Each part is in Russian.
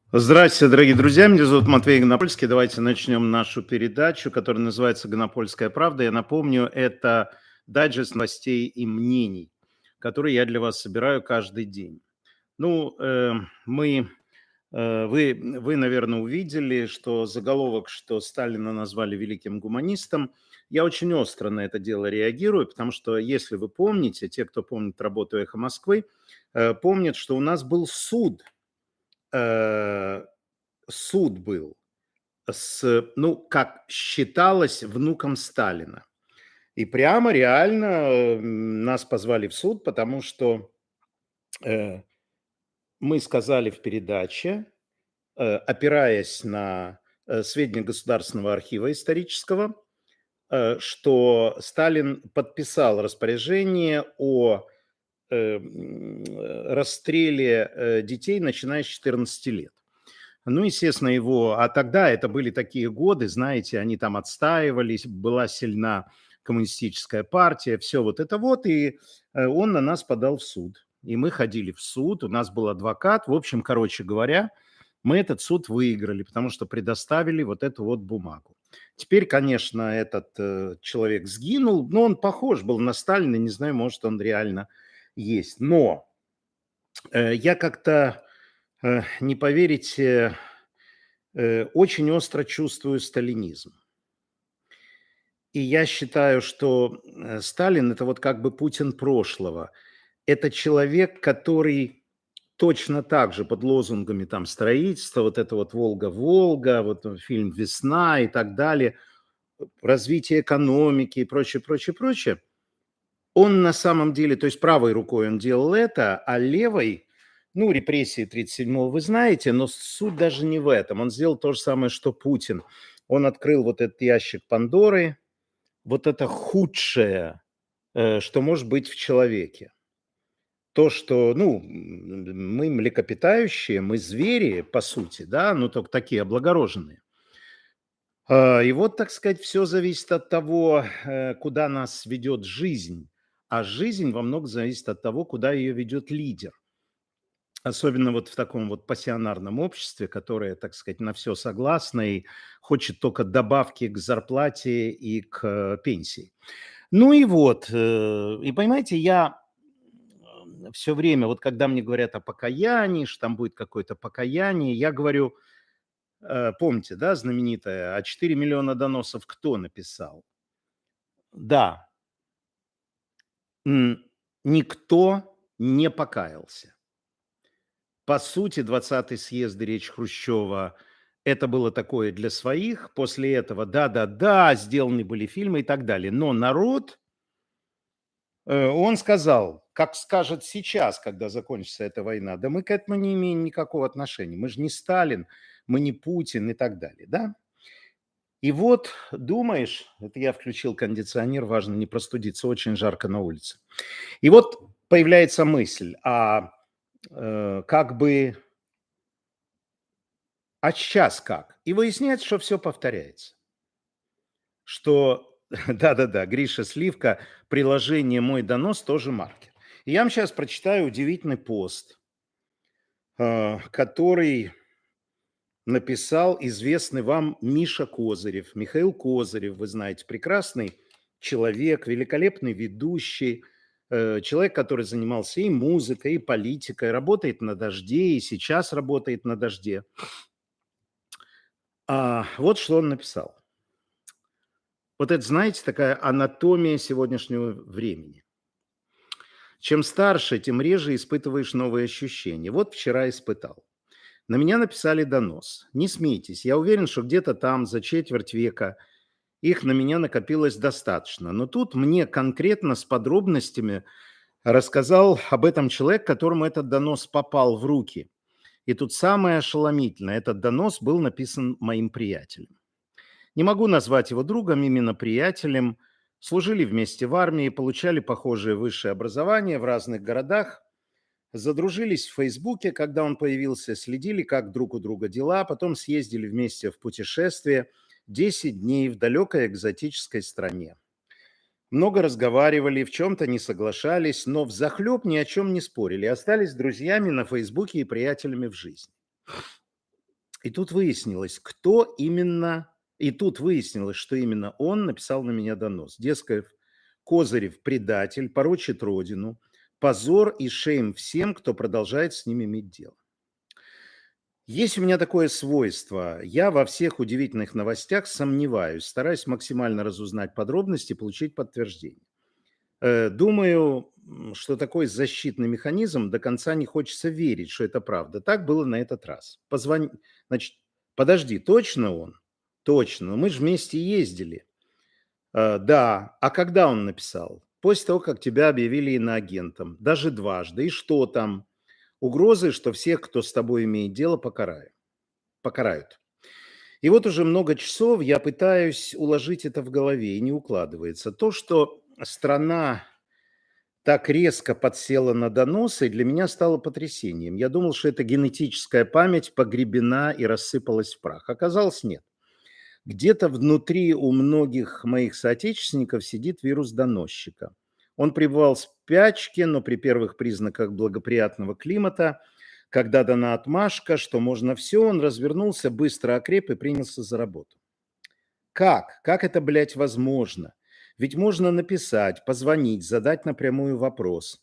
Здравствуйте, дорогие друзья. Меня зовут Матвей Гонопольский. Давайте начнем нашу передачу, которая называется «Гонопольская правда». Я напомню, это дайджест новостей и мнений, которые я для вас собираю каждый день. Ну, вы, наверное, увидели, что заголовок, что Сталина назвали великим гуманистом. Я очень остро на это дело реагирую, потому что, если вы помните, те, кто помнит работу «Эхо Москвы», помнят, что у нас был суд, э, суд был ну, как считалось, внуком Сталина. И прямо реально нас позвали в суд, потому что э, мы сказали в передаче, опираясь на сведения Государственного архива исторического, что Сталин подписал распоряжение о расстреле детей, начиная с 14 лет. Ну, естественно, а тогда это были такие годы, знаете, они там отстаивались, была сильна коммунистическая партия, все вот это вот, и он на нас подал в суд. И мы ходили в суд, у нас был адвокат, в общем, короче говоря, мы этот суд выиграли, потому что предоставили вот эту вот бумагу. Теперь, конечно, этот человек сгинул, но он похож был на Сталина, не знаю, может, он реально есть. Но я как-то, не поверите, очень остро чувствую сталинизм. И я считаю, что Сталин – это вот как бы Путин прошлого. Это человек, который точно так же под лозунгами там строительства, вот это вот «Волга-Волга», вот фильм «Весна» и так далее, развитие экономики и прочее, прочее, прочее, он на самом деле, то есть правой рукой он делал это, а левой, ну, репрессии 1937-го вы знаете, но суть даже не в этом. Он сделал то же самое, что Путин. Он открыл вот этот ящик Пандоры, вот это худшее, что может быть в человеке. То, что, ну, мы млекопитающие, мы звери, по сути, да, ну, только такие облагороженные. И вот, так сказать, все зависит от того, куда нас ведет жизнь. А жизнь во многом зависит от того, куда ее ведет лидер. Особенно вот в таком вот пассионарном обществе, которое, так сказать, на все согласно и хочет только добавки к зарплате и к пенсии. Ну и вот, и понимаете, я все время, вот когда мне говорят о покаянии, что там будет какое-то покаяние, я говорю, помните, да, знаменитое, а 4 миллиона доносов кто написал? Да, никто не покаялся. По сути, 20-й съезд и речь Хрущева – это было такое для своих. После этого да-да-да, сделаны были фильмы и так далее. Но народ, он сказал, как скажет сейчас, когда закончится эта война, да мы к этому не имеем никакого отношения. Мы же не Сталин, мы не Путин и так далее, да? И вот думаешь, это я включил кондиционер, важно не простудиться, очень жарко на улице. И вот появляется мысль, как бы, а сейчас как? И выясняется, что все повторяется. Что, да-да-да, Гриша Сливка, приложение «Мой донос» тоже маркер. И я вам сейчас прочитаю удивительный пост, который написал известный вам Миша Козырев. Михаил Козырев, вы знаете, прекрасный человек, великолепный ведущий, человек, который занимался и музыкой, и политикой, работает на «Дожде», и сейчас работает на «Дожде». Вот что он написал. Вот это, знаете, такая анатомия сегодняшнего времени. Чем старше, тем реже испытываешь новые ощущения. Вот вчера испытал. На меня написали донос. Не смейтесь, я уверен, что где-то там за четверть века их на меня накопилось достаточно. Но тут мне конкретно с подробностями рассказал об этом человек, которому этот донос попал в руки. И тут самое ошеломительное. Этот донос был написан моим приятелем. Не могу назвать его другом, именно приятелем. Служили вместе в армии, получали похожее высшее образование в разных городах. Задружились в Фейсбуке, когда он появился, следили, как друг у друга дела, потом съездили вместе в путешествие 10 дней в далекой экзотической стране. Много разговаривали, в чем-то не соглашались, но взахлеб ни о чем не спорили. Остались друзьями на Фейсбуке и приятелями в жизни. И тут выяснилось, кто именно, и тут выяснилось, что именно он написал на меня донос. Дескать, Козырев предатель, порочит родину, позор и шейм всем, кто продолжает с ним иметь дело. Есть у меня такое свойство. Я во всех удивительных новостях сомневаюсь, стараюсь максимально разузнать подробности, получить подтверждение. Думаю, что такой защитный механизм до конца не хочется верить, что это правда. Так было на этот раз. Значит, подожди, точно он? Точно, мы же вместе ездили. Да, а когда он написал? После того, как тебя объявили иноагентом. Даже дважды. И что там? Угрозы, что всех, кто с тобой имеет дело, покарают. И вот уже много часов я пытаюсь уложить это в голове, и не укладывается. То, что страна так резко подсела на доносы, для меня стало потрясением. Я думал, что это генетическая память погребена и рассыпалась в прах. Оказалось, нет. Где-то внутри у многих моих соотечественников сидит вирус доносчика. Он пребывал в спячке, но при первых признаках благоприятного климата, когда дана отмашка, что можно все, он развернулся, быстро окреп и принялся за работу. Как? Как это, блядь, возможно? Ведь можно написать, позвонить, задать напрямую вопрос,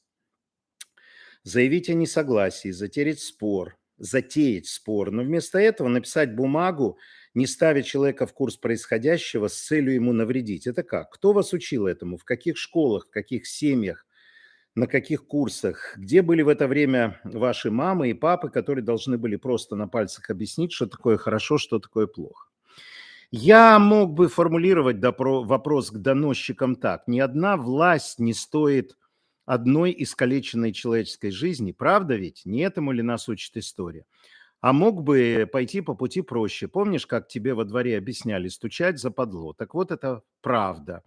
заявить о несогласии, затеять спор, но вместо этого написать бумагу, не ставя человека в курс происходящего с целью ему навредить. Это как? Кто вас учил этому? В каких школах, в каких семьях, на каких курсах? Где были в это время ваши мамы и папы, которые должны были просто на пальцах объяснить, что такое хорошо, что такое плохо? Я мог бы формулировать вопрос к доносчикам так. Ни одна власть не стоит одной искалеченной человеческой жизни. Правда ведь? Не этому ли нас учит история? А мог бы пойти по пути проще. Помнишь, как тебе во дворе объясняли стучать западло? Так вот это правда.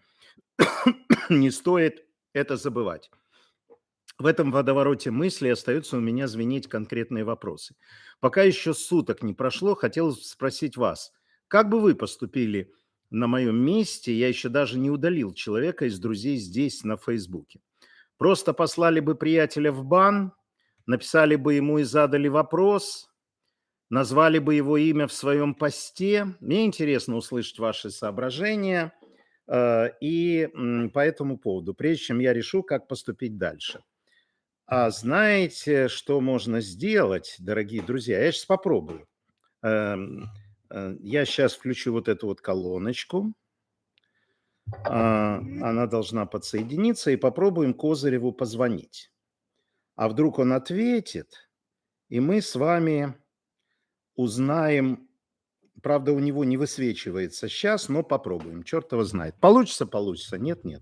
Не стоит это забывать. В этом водовороте мыслей остаются у меня звенеть конкретные вопросы. Пока еще суток не прошло, хотел спросить вас, как бы вы поступили на моем месте? Я еще даже не удалил человека из друзей здесь, на Фейсбуке. Просто послали бы приятеля в бан, написали бы ему и задали вопрос, назвали бы его имя в своем посте. Мне интересно услышать ваши соображения по этому поводу, прежде чем я решу, как поступить дальше. А знаете, что можно сделать, дорогие друзья? Я сейчас попробую. Я сейчас включу вот эту вот колоночку. Она должна подсоединиться, и попробуем Козыреву позвонить. А вдруг он ответит, и мы с вами узнаем. Правда, у него не высвечивается сейчас, но попробуем. Черт его знает. Получится, получится. Нет, нет.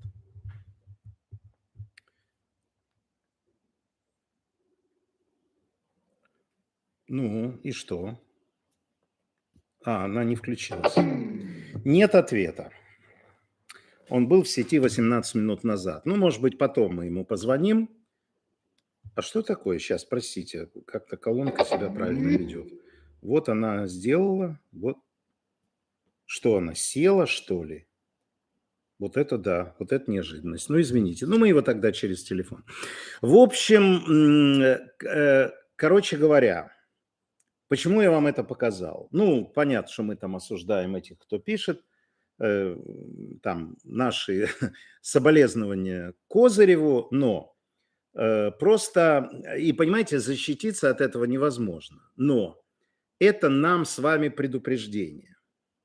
Ну, и что? Она не включилась. Нет ответа. Он был в сети 18 минут назад. Ну, может быть, потом мы ему позвоним. А что такое сейчас, простите, как-то колонка себя правильно ведет. Вот она сделала, вот. Что она, села, что ли? Вот это да, вот это неожиданность. Ну, извините. Ну, мы его тогда через телефон. В общем, короче говоря, почему я вам это показал? Ну, понятно, что мы там осуждаем этих, кто пишет. Там наши соболезнования Козыреву, но просто, и понимаете, защититься от этого невозможно. Но это нам с вами предупреждение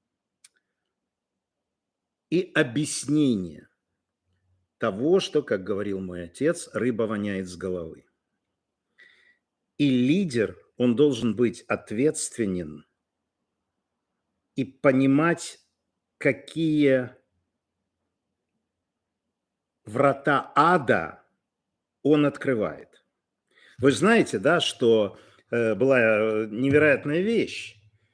и объяснение того, что, как говорил мой отец, рыба воняет с головы. И лидер, он должен быть ответственен и понимать, какие врата ада он открывает. Вы же знаете, да, что была невероятная вещь.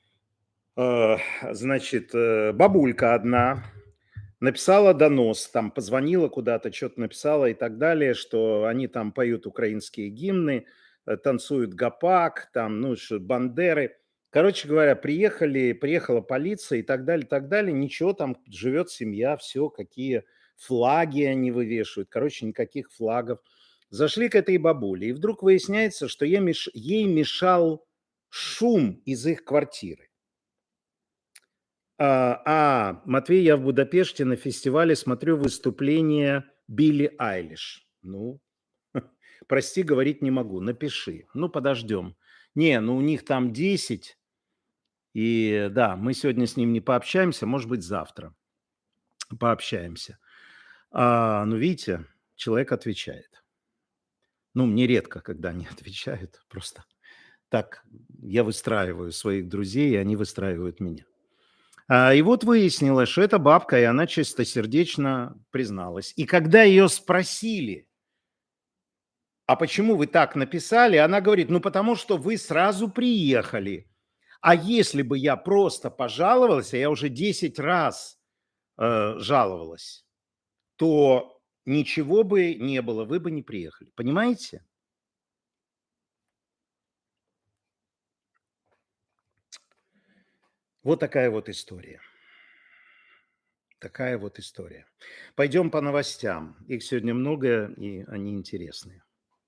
Значит, бабулька одна написала донос, там позвонила куда-то, что-то написала и так далее, что они там поют украинские гимны, танцуют гопак, там, ну, бандеры. Короче говоря, приехала полиция и так далее, ничего, там живет семья, все, какие флаги они вывешивают, короче, никаких флагов. Зашли к этой бабуле, и вдруг выясняется, что ей мешал шум из их квартиры. Матвей, я в Будапеште на фестивале смотрю выступление Билли Айлиш. Ну, прости, говорить не могу, напиши. Ну, подождем. Не, ну у них там 10, и да, мы сегодня с ним не пообщаемся, может быть, завтра пообщаемся. Ну, видите, человек отвечает. Ну, мне редко, когда они отвечают, просто так я выстраиваю своих друзей, и они выстраивают меня. И вот выяснилось, что это бабка, и она чистосердечно призналась. И когда ее спросили, а почему вы так написали, она говорит, ну потому что вы сразу приехали. А если бы я просто пожаловалась, а я уже 10 раз жаловалась, то ничего бы не было, вы бы не приехали. Понимаете? Вот такая вот история. Такая вот история. Пойдем по новостям. Их сегодня много, и они интересные.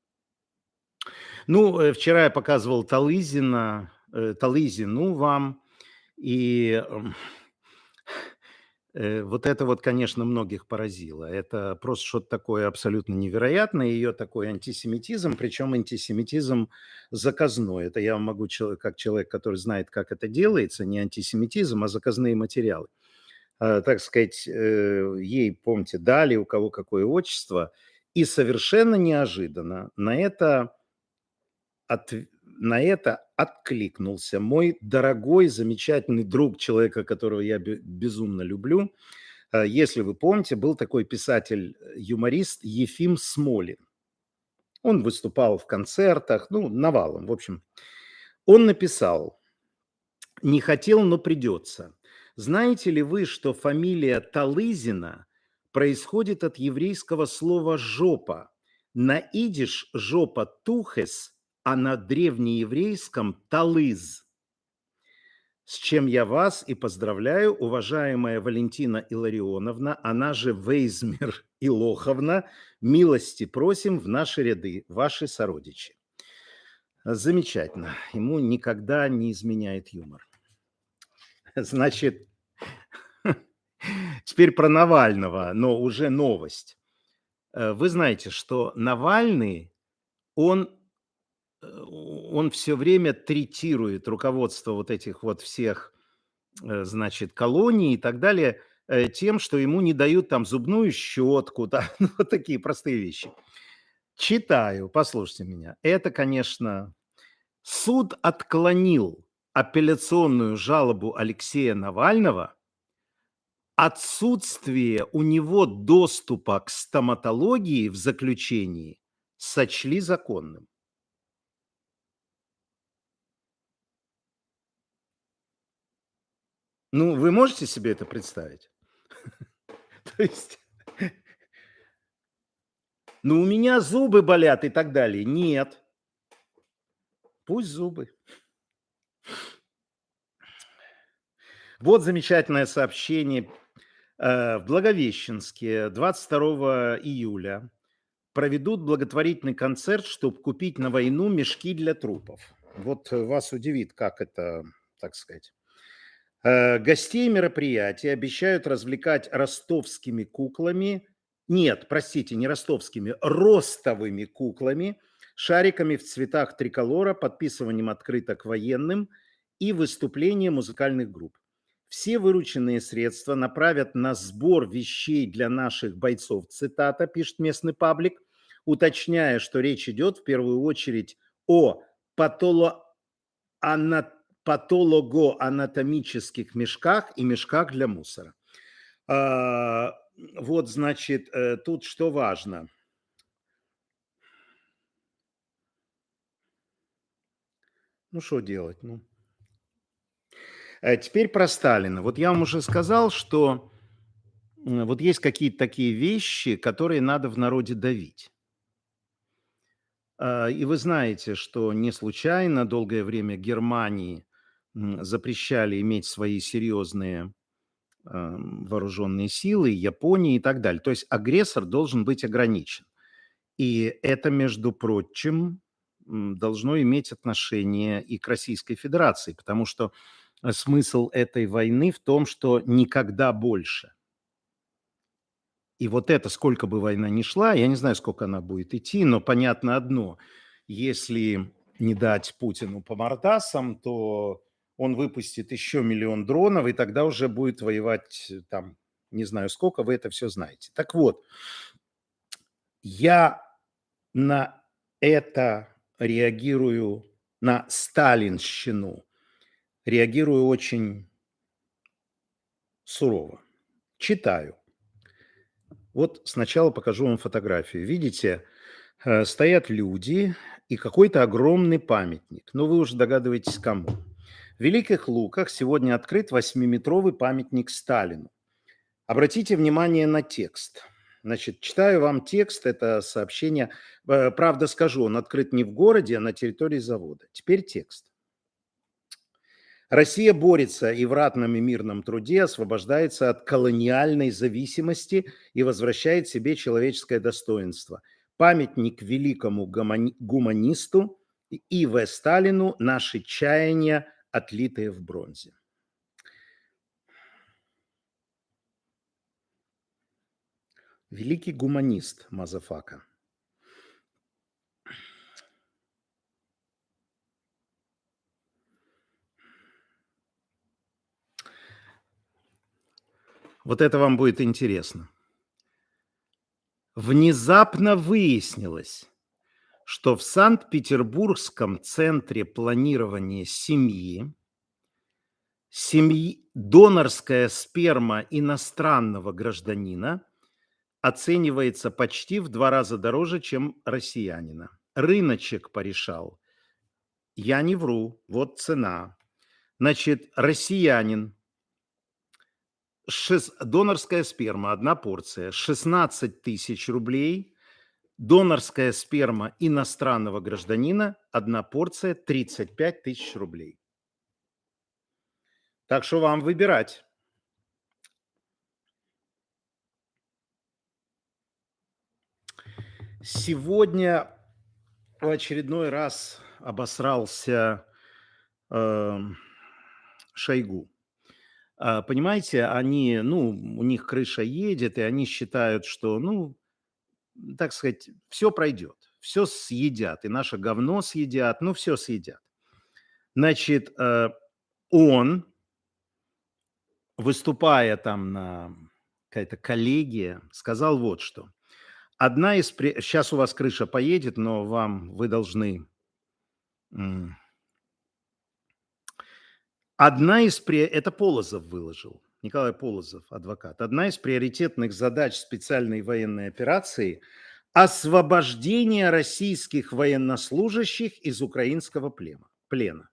Ну, вчера я показывал Талызина, Талызину вам, и вот это вот, конечно, многих поразило. Это просто что-то такое абсолютно невероятное, ее такой антисемитизм, причем антисемитизм заказной. Это я вам могу, как человек, который знает, как это делается, не антисемитизм, а заказные материалы. Так сказать, ей, помните, дали, у кого какое отчество, и совершенно неожиданно от на это откликнулся мой дорогой, замечательный друг, человека, которого я безумно люблю. Если вы помните, был такой писатель-юморист Ефим Смолин. Он выступал в концертах, ну, навалом, в общем. Он написал: «Не хотел, но придется. Знаете ли вы, что фамилия Талызина происходит от еврейского слова «жопа»? На идиш «жопа» тухес, а на древнееврейском «талыз». С чем я вас и поздравляю, уважаемая Валентина Илларионовна, она же Вейзмер Илоховна, милости просим в наши ряды, ваши сородичи». Замечательно. Ему никогда не изменяет юмор. Значит, теперь про Навального, но уже новость. Вы знаете, что Навальный, он все время третирует руководство вот этих вот всех, значит, колоний и так далее, тем, что ему не дают там зубную щетку, да, ну, вот такие простые вещи. Читаю, послушайте меня. Это, конечно, суд отклонил апелляционную жалобу Алексея Навального. Отсутствие у него доступа к стоматологии в заключении сочли законным. Ну, вы можете себе это представить? То есть, ну, у меня зубы болят и так далее. Нет. Пусть зубы. Вот замечательное сообщение. В Благовещенске 22 июля проведут благотворительный концерт, чтобы купить на войну мешки для трупов. Вот вас удивит, как это, так сказать. Гостей мероприятия обещают развлекать ростовскими куклами. Нет, простите, не ростовскими, ростовыми куклами, шариками в цветах триколора, подписыванием открыток военным и выступлением музыкальных групп. Все вырученные средства направят на сбор вещей для наших бойцов, цитата, пишет местный паблик, уточняя, что речь идет в первую очередь о патологоанатомических мешках и мешках для мусора. Вот, значит, тут что важно. Ну, что делать? Ну. Теперь про Сталина. Вот я вам уже сказал, что вот есть какие-то такие вещи, которые надо в народе давить. И вы знаете, что не случайно долгое время Германии запрещали иметь свои серьезные вооруженные силы, Японии и так далее. То есть агрессор должен быть ограничен. И это, между прочим, должно иметь отношение и к Российской Федерации, потому что смысл этой войны в том, что никогда больше. И вот это, сколько бы война ни шла, я не знаю, сколько она будет идти, но понятно одно: если не дать Путину по мордасам, то он выпустит еще миллион дронов, и тогда уже будет воевать там не знаю сколько, вы это все знаете. Так вот, я на это реагирую, на сталинщину реагирую очень сурово. Читаю. Вот сначала покажу вам фотографию. Видите, стоят люди и какой-то огромный памятник. Ну, вы уже догадываетесь, кому. В Великих Луках сегодня открыт 8-метровый памятник Сталину. Обратите внимание на текст. Значит, читаю вам текст, это сообщение. Правда скажу, он открыт не в городе, а на территории завода. Теперь текст. Россия борется и в ратном и мирном труде освобождается от колониальной зависимости и возвращает себе человеческое достоинство. Памятник великому гуманисту И.В. Сталину, наши чаяния, отлитые в бронзе. Великий гуманист, мазафака. Вот это вам будет интересно. Внезапно выяснилось, что в Санкт-Петербургском центре планирования семьи донорская сперма иностранного гражданина оценивается почти в 2 раза дороже, чем россиянина. Рыночек порешал. Я не вру, вот цена. Значит, россиянин, донорская сперма, 1 порция, 16 тысяч рублей. Донорская сперма иностранного гражданина, 1 порция, 35 тысяч рублей. Так что вам выбирать. Сегодня в очередной раз обосрался Шойгу. Понимаете, они, ну, у них крыша едет, и они считают, что, ну, так сказать, все пройдет, все съедят, и наше говно съедят, ну, все съедят. Значит, он, выступая там на какая-то коллегия, сказал вот что. Сейчас у вас крыша поедет, но вы должны... Это Полозов выложил, Николай Полозов, адвокат. Одна из приоритетных задач специальной военной операции – освобождение российских военнослужащих из украинского плена.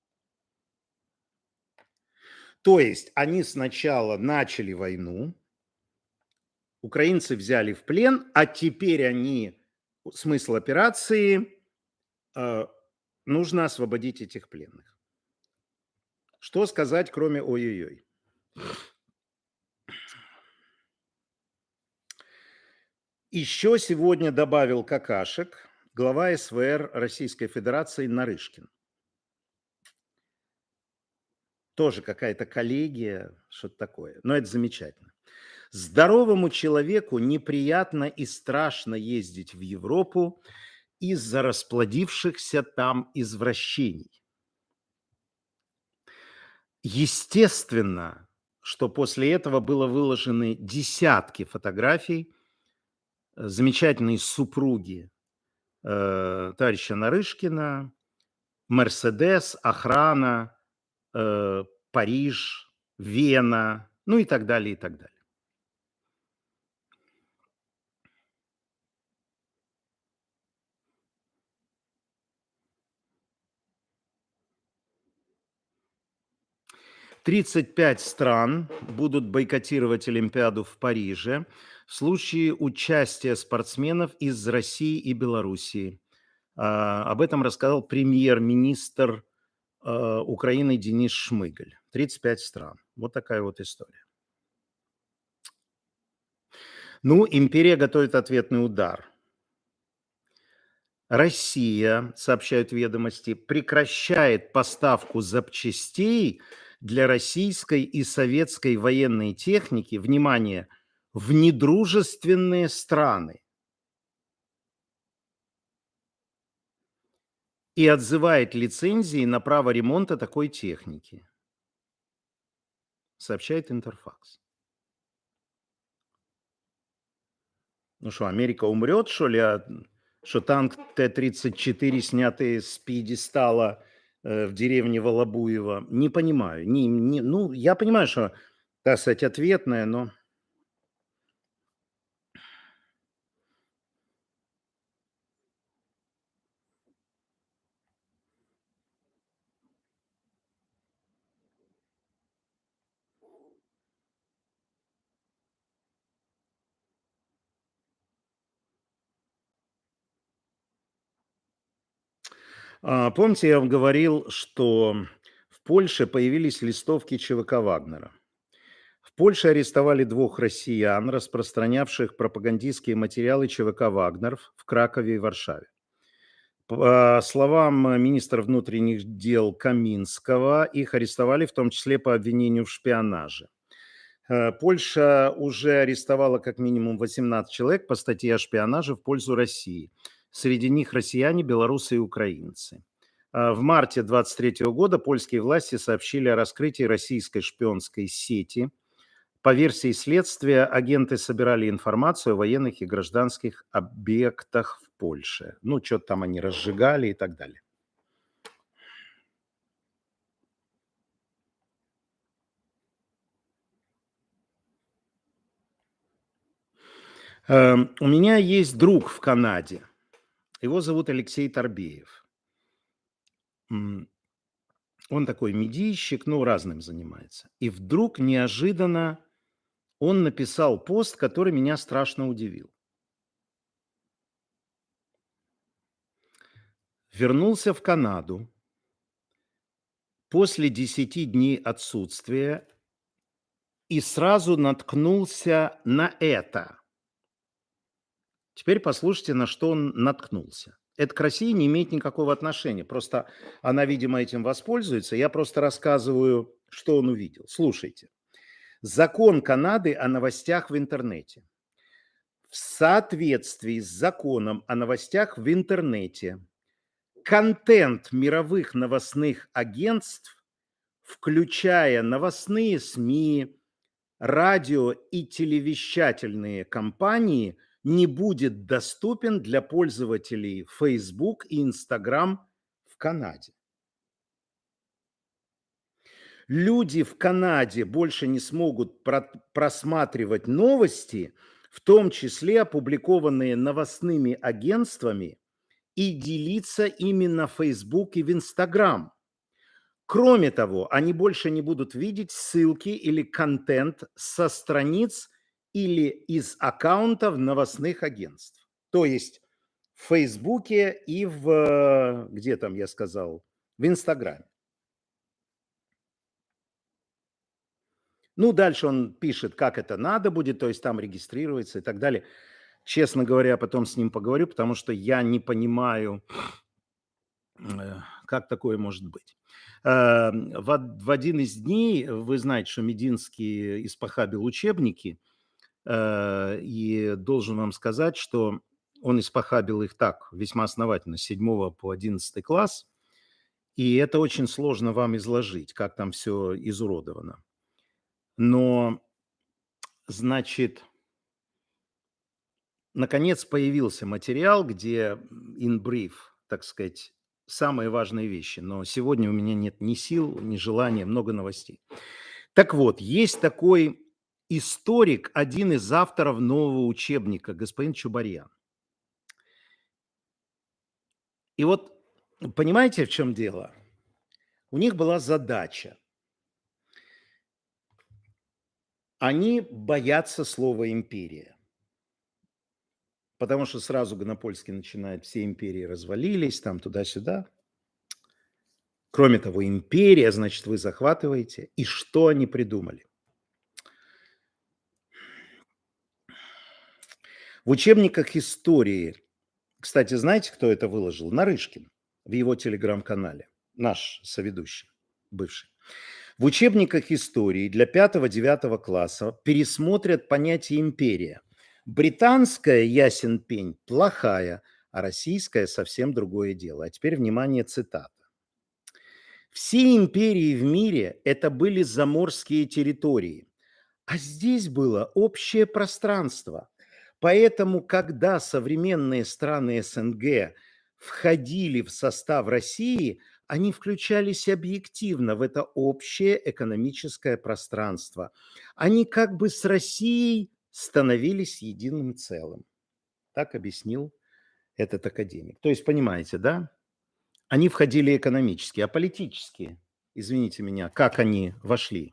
То есть они сначала начали войну, украинцы взяли в плен, а теперь смысл операции нужно освободить этих пленных. Что сказать, кроме ой-ой-ой? Еще сегодня добавил какашек глава СВР Российской Федерации Нарышкин. Тоже какая-то коллегия, что-то такое. Но это замечательно. Здоровому человеку неприятно и страшно ездить в Европу из-за расплодившихся там извращений. Естественно, что после этого было выложены десятки фотографий замечательной супруги товарища Нарышкина, Мерседес, охрана, Париж, Вена, ну и так далее, и так далее. «35 стран будут бойкотировать Олимпиаду в Париже в случае участия спортсменов из России и Белоруссии». Об этом рассказал премьер-министр Украины Денис Шмыгаль. 35 стран. Вот такая вот история. Ну, империя готовит ответный удар. Россия, сообщают «Ведомости», прекращает поставку запчастей для российской и советской военной техники, внимание, в недружественные страны и отзывает лицензии на право ремонта такой техники, сообщает «Интерфакс». Ну что, Америка умрет, что ли, что танк Т-34, снятый с пьедестала в деревне Волобуево? Не понимаю. Ну, я понимаю, что, так сказать, ответное, но... Помните, я вам говорил, что в Польше появились листовки ЧВК «Вагнера». В Польше арестовали 2 россиян, распространявших пропагандистские материалы ЧВК «Вагнер» в Кракове и Варшаве. По словам министра внутренних дел Каминского, их арестовали в том числе по обвинению в шпионаже. Польша уже арестовала как минимум 18 человек по статье о шпионаже в пользу России. Среди них россияне, белорусы и украинцы. В марте 2023 года польские власти сообщили о раскрытии российской шпионской сети. По версии следствия, агенты собирали информацию о военных и гражданских объектах в Польше. Ну, что-то там они разжигали и так далее. У меня есть друг в Канаде. Его зовут Алексей Торбеев. Он такой медийщик, ну, разным занимается. И вдруг неожиданно он написал пост, который меня страшно удивил. Вернулся в Канаду после 10 дней отсутствия и сразу наткнулся на это. Теперь послушайте, на что он наткнулся. Это к России не имеет никакого отношения. Просто она, видимо, этим воспользуется. Я просто рассказываю, что он увидел. Слушайте. Закон Канады о новостях в интернете. В соответствии с законом о новостях в интернете контент мировых новостных агентств, включая новостные СМИ, радио и телевещательные компании, не будет доступен для пользователей Facebook и Instagram в Канаде. Люди в Канаде больше не смогут просматривать новости, в том числе опубликованные новостными агентствами, и делиться ими на Facebook и в Instagram. Кроме того, они больше не будут видеть ссылки или контент со страниц или из аккаунтов новостных агентств. То есть в Фейсбуке и где там я сказал, в Инстаграме. Ну, дальше он пишет, как это надо будет, то есть там регистрируется и так далее. Честно говоря, потом с ним поговорю, потому что я не понимаю, как такое может быть. В один из дней, вы знаете, что Мединский испохабил учебники, и должен вам сказать, что он испохабил их так, весьма основательно, с 7 по 11 класс, и это очень сложно вам изложить, как там все изуродовано. Но, значит, наконец появился материал, где in brief, так сказать, самые важные вещи. Но сегодня у меня нет ни сил, ни желания, много новостей. Так вот, есть такой историк, один из авторов нового учебника, господин Чубарьян. И вот понимаете, в чем дело? У них была задача. Они боятся слова «империя». Потому что сразу Гонопольский начинает, все империи развалились, там туда-сюда. Кроме того, империя, значит, вы захватываете. И что они придумали? В учебниках истории Кстати, знаете, кто это выложил? Нарышкин в его телеграм-канале, наш соведущий, бывший. В учебниках истории для 5-9 класса пересмотрят понятие империя. Британская, ясен пень, плохая, а российская совсем другое дело. А теперь, внимание, цитата. Все империи в мире – это были заморские территории, а здесь было общее пространство. Поэтому, когда современные страны СНГ входили в состав России, они включались объективно в это общее экономическое пространство. Они как бы с Россией становились единым целым. Так объяснил этот академик. То есть, понимаете, да? Они входили экономически, а политически, извините меня, как они вошли?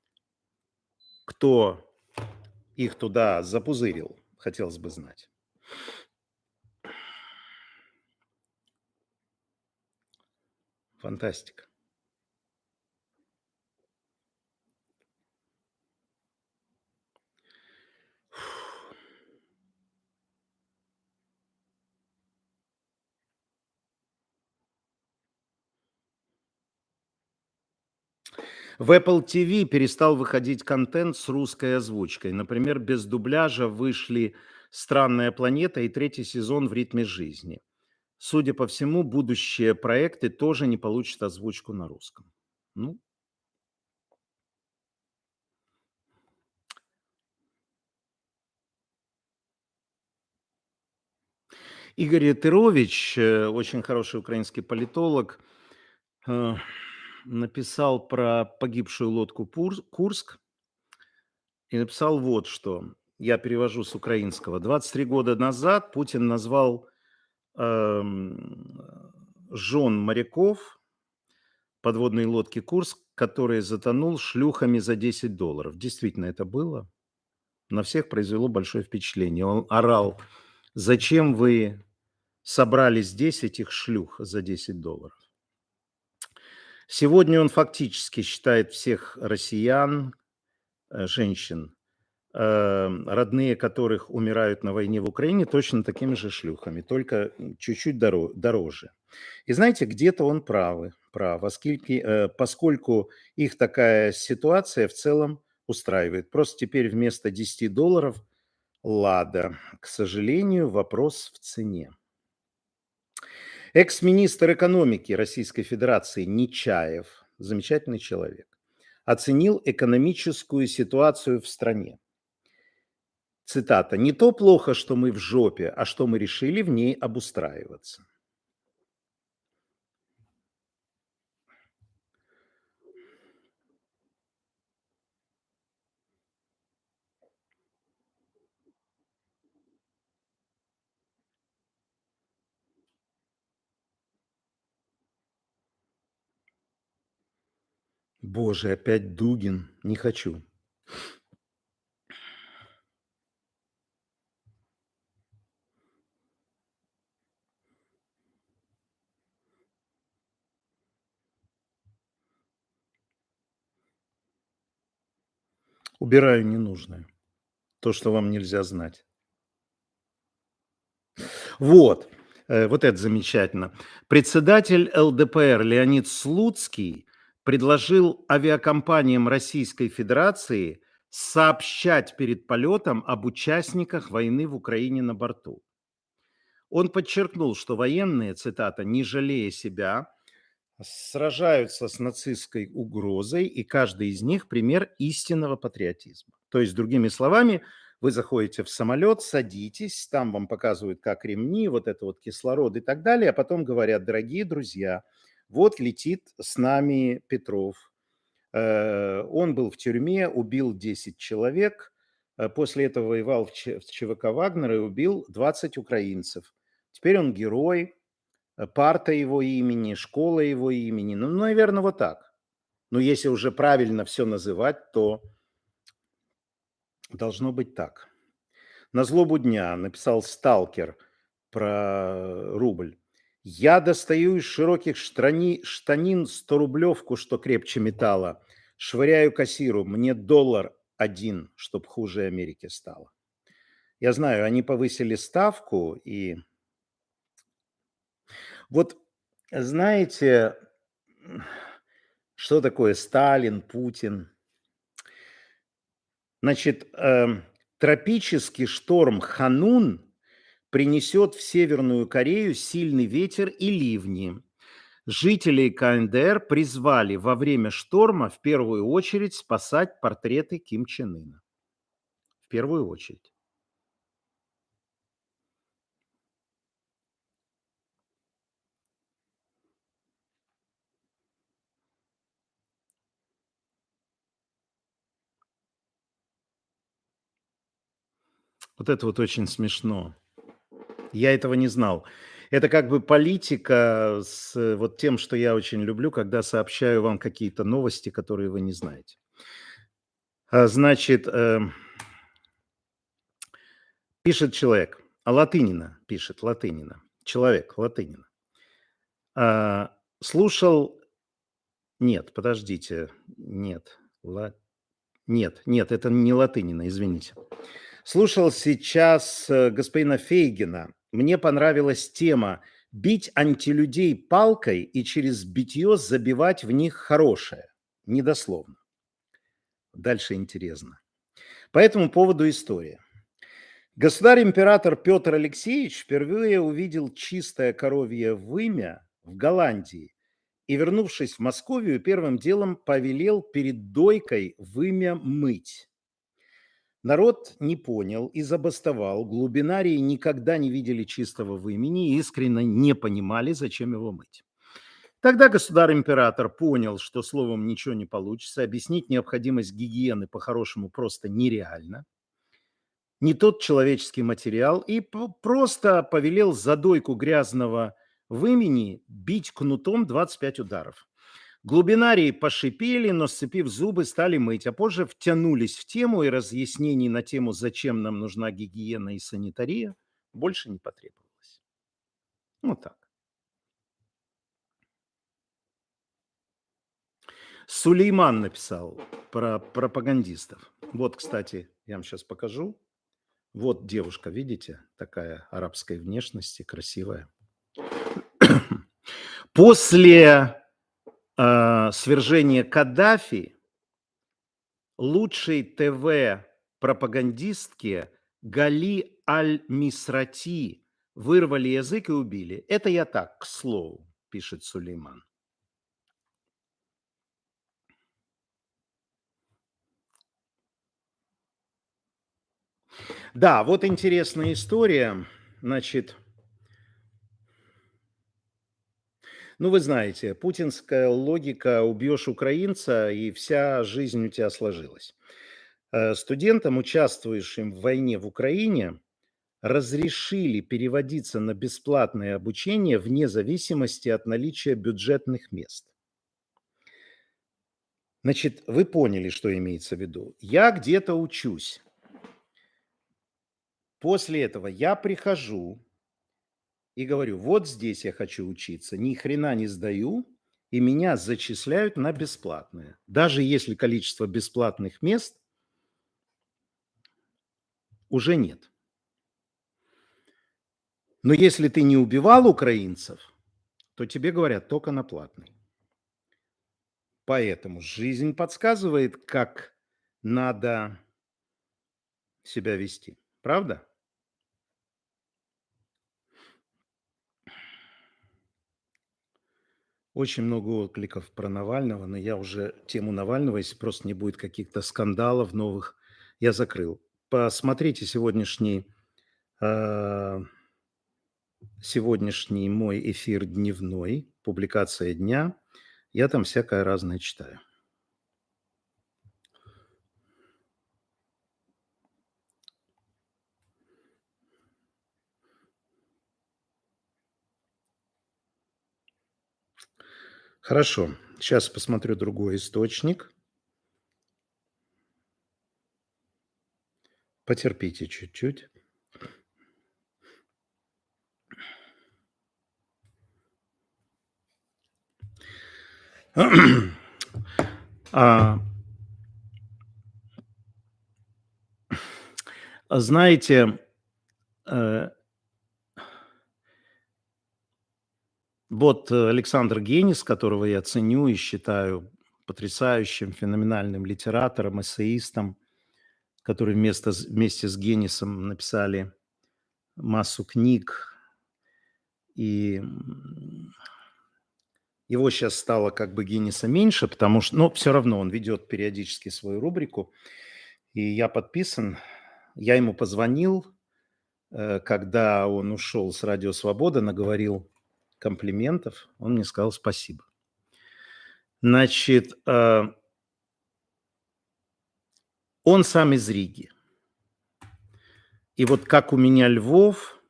Кто их туда запузырил, хотелось бы знать. Фантастика. В Apple TV перестал выходить контент с русской озвучкой. Например, без дубляжа вышли «Странная планета» и третий сезон «В ритме жизни». Судя по всему, будущие проекты тоже не получат озвучку на русском. Ну, Игорь Тырович, очень хороший украинский политолог, э, написал про погибшую лодку «Курск» и написал вот что. Я перевожу с украинского. 23 года назад Путин назвал жен моряков подводной лодки «Курск», который затонул, шлюхами за $10. Действительно, это было. На всех произвело большое впечатление. Он орал: зачем вы собрали здесь этих шлюх за $10? Сегодня он фактически считает всех россиян, женщин, родные которых умирают на войне в Украине, точно такими же шлюхами, только чуть-чуть дороже. И знаете, где-то он прав, поскольку их такая ситуация в целом устраивает. Просто теперь вместо $10 «Лада». К сожалению, вопрос в цене. Экс-министр экономики Российской Федерации Нечаев, замечательный человек, оценил экономическую ситуацию в стране. Цитата: «Не то плохо, что мы в жопе, а что мы решили в ней обустраиваться». Боже, опять Дугин. Не хочу. Убираю ненужное. То, что вам нельзя знать. Вот. Вот это замечательно. Председатель ЛДПР Леонид Слуцкий предложил авиакомпаниям Российской Федерации сообщать перед полетом об участниках войны в Украине на борту. Он подчеркнул, что военные, цитата, «не жалея себя, сражаются с нацистской угрозой, и каждый из них пример истинного патриотизма». То есть, другими словами, вы заходите в самолет, садитесь, там вам показывают, как ремни, вот это вот кислород и так далее, а потом говорят: дорогие друзья, вот летит с нами Петров. Он был в тюрьме, убил 10 человек, после этого воевал в ЧВК Вагнера и убил 20 украинцев. Теперь он герой, парта его имени, школа его имени. Ну, наверное, вот так. Но если уже правильно все называть, то должно быть так. На злобу дня написал сталкер про рубль. Я достаю из широких штанин 100-рублевку, что крепче металла. Швыряю кассиру. Мне $1, чтоб хуже Америки стало. Я знаю, они повысили ставку, и Вот знаете, что такое Сталин, Путин? Значит, тропический шторм Ханун принесет в Северную Корею сильный ветер и ливни. Жителей КНДР призвали во время шторма в первую очередь спасать портреты Ким Чен Ына. В первую очередь. Вот это вот очень смешно. Я этого не знал. Это как бы политика с вот тем, что я очень люблю, когда сообщаю вам какие-то новости, которые вы не знаете. Значит, пишет человек, Латынина пишет, Латынина, человек, Латынина. Слушал, нет, подождите, нет, нет, это не Латынина, извините. Слушал сейчас господина Фейгина. Мне понравилась тема «Бить антилюдей палкой и через битье забивать в них хорошее». Недословно. Дальше интересно. По этому поводу история. Государь-император Петр Алексеевич впервые увидел чистое коровье вымя в Голландии и, вернувшись в Московию, первым делом повелел перед дойкой вымя мыть. Народ не понял и забастовал. Глубинарии никогда не видели чистого вымени и искренне не понимали, зачем его мыть. Тогда государь-император понял, что словом ничего не получится, объяснить необходимость гигиены по-хорошему просто нереально. Не тот человеческий материал, и просто повелел за дойку грязного вымени бить кнутом 25 ударов. Глубинарии пошипели, но, сцепив зубы, стали мыть, а позже втянулись в тему, и разъяснений на тему, зачем нам нужна гигиена и санитария, больше не потребовалось. Вот так. Сулейман написал про пропагандистов. Вот, кстати, я вам сейчас покажу. Вот девушка, видите, такая арабской внешности, красивая. После свержения Каддафи лучшей ТВ-пропагандистке Гали Аль-Мисрати вырвали язык и убили. Это я так, к слову, пишет Сулейман. Да, вот интересная история. Значит, ну вы знаете, путинская логика: убьешь украинца, и вся жизнь у тебя сложилась. Студентам, участвующим в войне в Украине, разрешили переводиться на бесплатное обучение вне зависимости от наличия бюджетных мест. Значит, вы поняли, что имеется в виду. Я где-то учусь. После этого я прихожу и говорю, вот здесь я хочу учиться, ни хрена не сдаю, и меня зачисляют на бесплатное. Даже если количество бесплатных мест уже нет. Но если ты не убивал украинцев, то тебе говорят только на платный. Поэтому жизнь подсказывает, как надо себя вести. Правда? Очень много откликов про Навального, но я уже тему Навального, если просто не будет каких-то скандалов новых, я закрыл. Посмотрите э, сегодняшний мой эфир дневной, публикация дня. Я там всякое разное читаю. Хорошо, сейчас посмотрю другой источник. Потерпите чуть-чуть. А, знаете, Вот Александр Генис, которого я ценю и считаю потрясающим, феноменальным литератором, эссеистом, который вместе с Генисом написали массу книг. И его сейчас стало как бы Генниса меньше, потому что, но все равно он ведет периодически свою рубрику. И я подписан. Я ему позвонил, когда он ушел с «Радио Свобода», наговорил комплиментов. Он мне сказал спасибо. Значит, он сам из Риги. И вот как у меня Львов,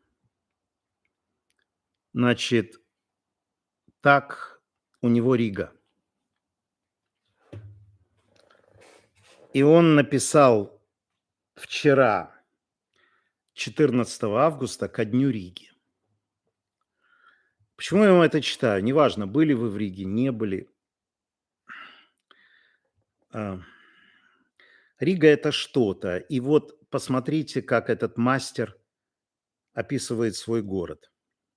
значит, так у него Рига. И он написал вчера, 14 августа, ко дню Риги. Почему я вам это читаю? Неважно, были вы в Риге, не были. Рига – это что-то. И вот посмотрите, как этот мастер описывает свой город.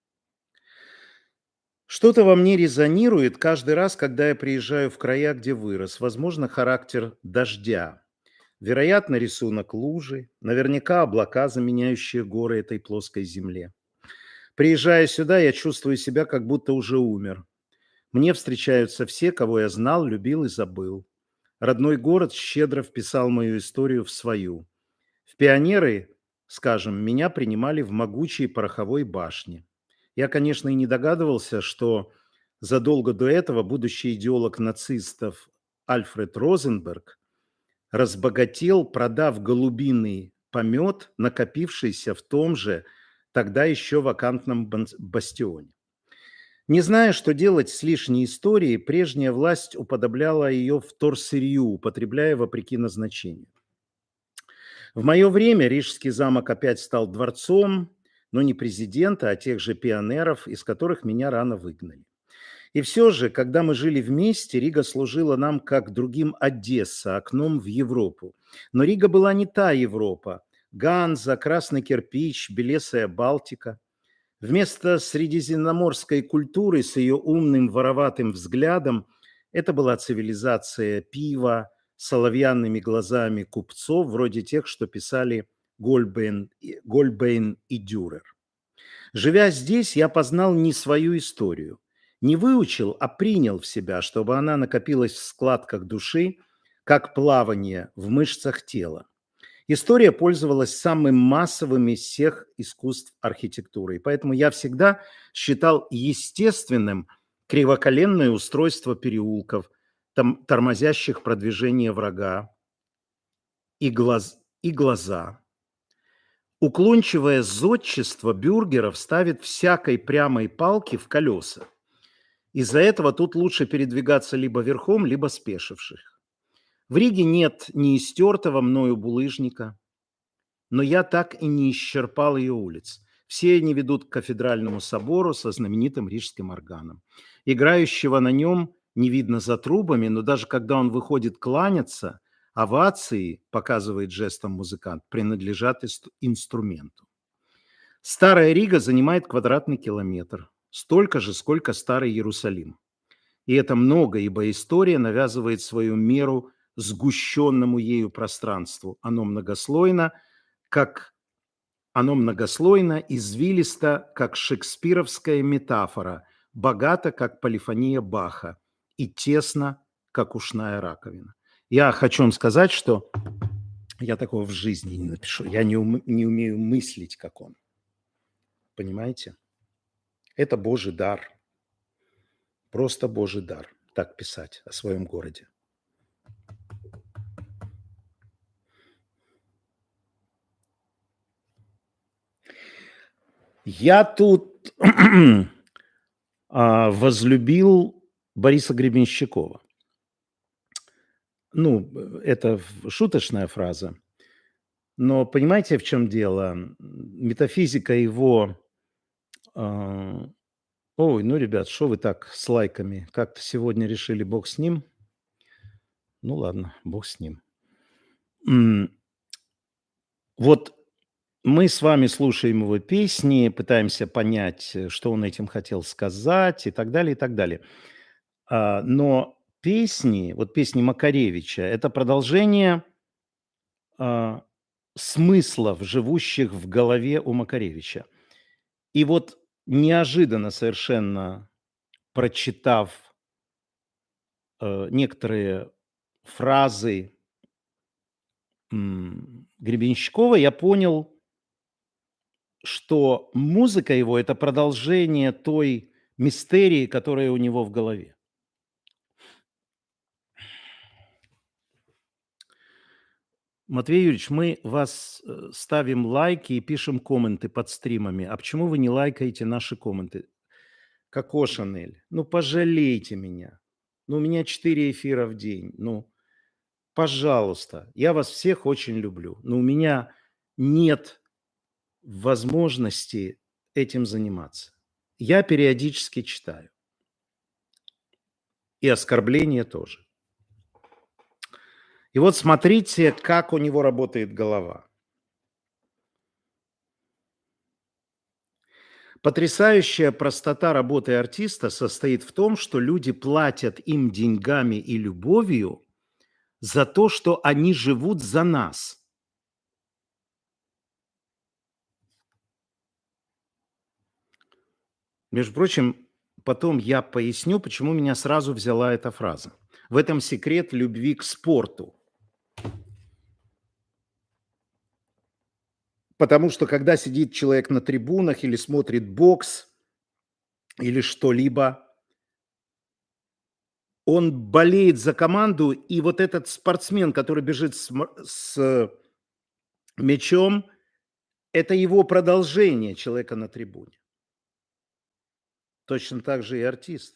Что-то во мне резонирует каждый раз, когда я приезжаю в края, где вырос. Возможно, характер дождя. Вероятно, рисунок лужи. Наверняка облака, заменяющие горы этой плоской земле. Приезжая сюда, я чувствую себя, как будто уже умер. Мне встречаются все, кого я знал, любил и забыл. Родной город щедро вписал мою историю в свою. В пионеры, скажем, меня принимали в могучей пороховой башне. Я, конечно, и не догадывался, что задолго до этого будущий идеолог нацистов Альфред Розенберг разбогател, продав голубиный помет, накопившийся в том же тогда еще вакантном бастионе. Не зная, что делать с лишней историей, прежняя власть уподобляла ее вторсырью, употребляя вопреки назначению. В мое время Рижский замок опять стал дворцом, но не президента, а тех же пионеров, из которых меня рано выгнали. И все же, когда мы жили вместе, Рига служила нам, как другим Одесса, окном в Европу. Но Рига была не та Европа. Ганза, красный кирпич, белесая Балтика. Вместо средиземноморской культуры с ее умным вороватым взглядом это была цивилизация пива, с оловянными глазами купцов, вроде тех, что писали Гольбейн и Дюрер. Живя здесь, я познал не свою историю. Не выучил, а принял в себя, чтобы она накопилась в складках души, как плавание в мышцах тела. История пользовалась самым массовым из всех искусств архитектуры. И поэтому я всегда считал естественным кривоколенное устройство переулков, тормозящих продвижение врага, и глаза. Уклончивое зодчество бюргеров ставит всякой прямой палки в колеса. Из-за этого тут лучше передвигаться либо верхом, либо спешивших. В Риге нет ни истертого мною булыжника, но я так и не исчерпал ее улиц. Все они ведут к кафедральному собору со знаменитым рижским органом. Играющего на нем не видно за трубами, но даже когда он выходит кланяться, овации, показывает жестом музыкант, принадлежат инструменту. Старая Рига занимает квадратный километр, столько же, сколько Старый Иерусалим. И это много, ибо история навязывает свою меру сгущенному ею пространству. Оно многослойно, извилисто, как шекспировская метафора, богато, как полифония Баха, и тесно, как ушная раковина. Я хочу вам сказать, что я такого в жизни не напишу. Я не умею мыслить, как он. Понимаете? Это Божий дар. Просто Божий дар. Так писать о своем городе. Я тут возлюбил Бориса Гребенщикова. Ну, это шуточная фраза. Но понимаете, в чем дело? Метафизика его... Ой, ну, ребят, что вы так с лайками? Как-то сегодня решили бог с ним? Ну, ладно, бог с ним. Вот Мы с вами слушаем его песни, пытаемся понять, что он этим хотел сказать и так далее, и так далее. Но песни, вот песни Макаревича — это продолжение, а, смыслов, живущих в голове у Макаревича. И вот неожиданно совершенно, прочитав, некоторые фразы, Гребенщикова, я понял, что музыка его — это продолжение той мистерии, которая у него в голове. Матвей Юрьевич, мы вас, ставим лайки и пишем комменты под стримами. А почему вы не лайкаете наши комменты? Коко Шанель, ну, пожалейте меня. Ну, у меня 4 эфира в день. Ну, пожалуйста, я вас всех очень люблю, но у меня нет возможности этим заниматься. Я периодически читаю. И оскорбления тоже. И вот смотрите, как у него работает голова. Потрясающая простота работы артиста состоит в том, что люди платят им деньгами и любовью за то, что они живут за нас. Между прочим, потом я поясню, почему меня сразу взяла эта фраза. В этом секрет любви к спорту. Потому что когда сидит человек на трибунах или смотрит бокс или что-либо, он болеет за команду, и вот этот спортсмен, который бежит с мячом, это его продолжение человека на трибуне. Точно так же и артист.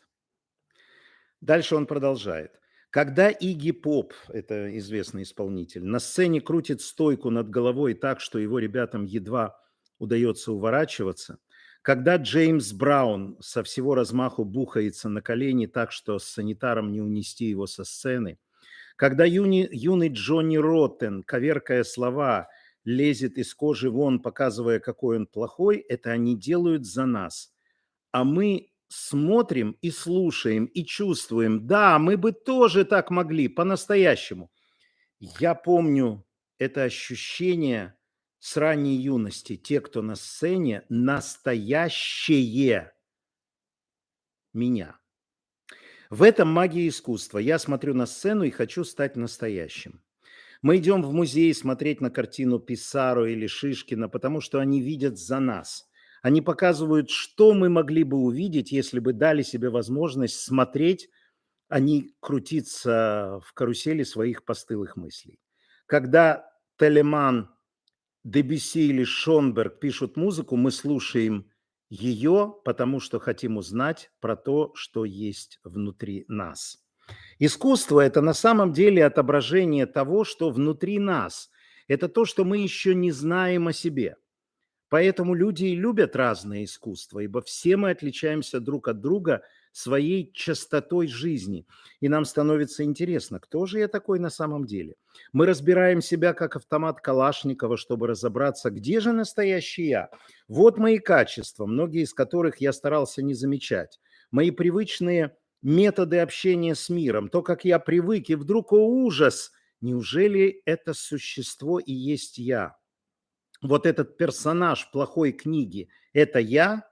Дальше он продолжает. Когда Игги Поп, это известный исполнитель, на сцене крутит стойку над головой так, что его ребятам едва удается уворачиваться, когда Джеймс Браун со всего размаху бухается на колени так, что с санитаром не унести его со сцены, когда юный Джонни Роттен, коверкая слова, лезет из кожи вон, показывая, какой он плохой, это они делают за нас. А мы смотрим и слушаем, и чувствуем. Да, мы бы тоже так могли, по-настоящему. Я помню это ощущение с ранней юности. Те, кто на сцене, настоящее меня. В этом магия искусства. Я смотрю на сцену и хочу стать настоящим. Мы идем в музей смотреть на картину Писаро или Шишкина, потому что они видят за нас. Они показывают, что мы могли бы увидеть, если бы дали себе возможность смотреть, а не крутиться в карусели своих постылых мыслей. Когда Телеман, Дебюсси или Шонберг пишут музыку, мы слушаем ее, потому что хотим узнать про то, что есть внутри нас. Искусство — это на самом деле отображение того, что внутри нас. Это то, что мы еще не знаем о себе. Поэтому люди и любят разные искусства, ибо все мы отличаемся друг от друга своей частотой жизни. И нам становится интересно, кто же я такой на самом деле. Мы разбираем себя как автомат Калашникова, чтобы разобраться, где же настоящий я. Вот мои качества, многие из которых я старался не замечать. Мои привычные методы общения с миром, то, как я привык, и вдруг, о ужас, неужели это существо и есть я? Вот этот персонаж плохой книги — это я?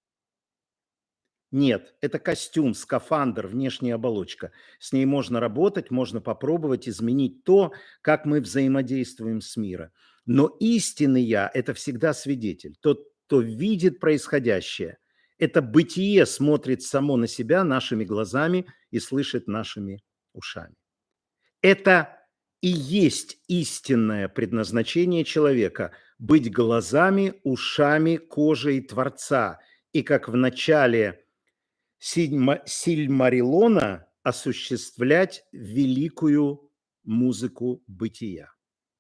Нет, это костюм, скафандр, внешняя оболочка. С ней можно работать, можно попробовать изменить то, как мы взаимодействуем с миром. Но истинный я — это всегда свидетель, тот, кто видит происходящее. Это бытие смотрит само на себя нашими глазами и слышит нашими ушами. Это и есть истинное предназначение человека — быть глазами, ушами, кожей Творца. И как в начале Сильмариллона осуществлять великую музыку бытия.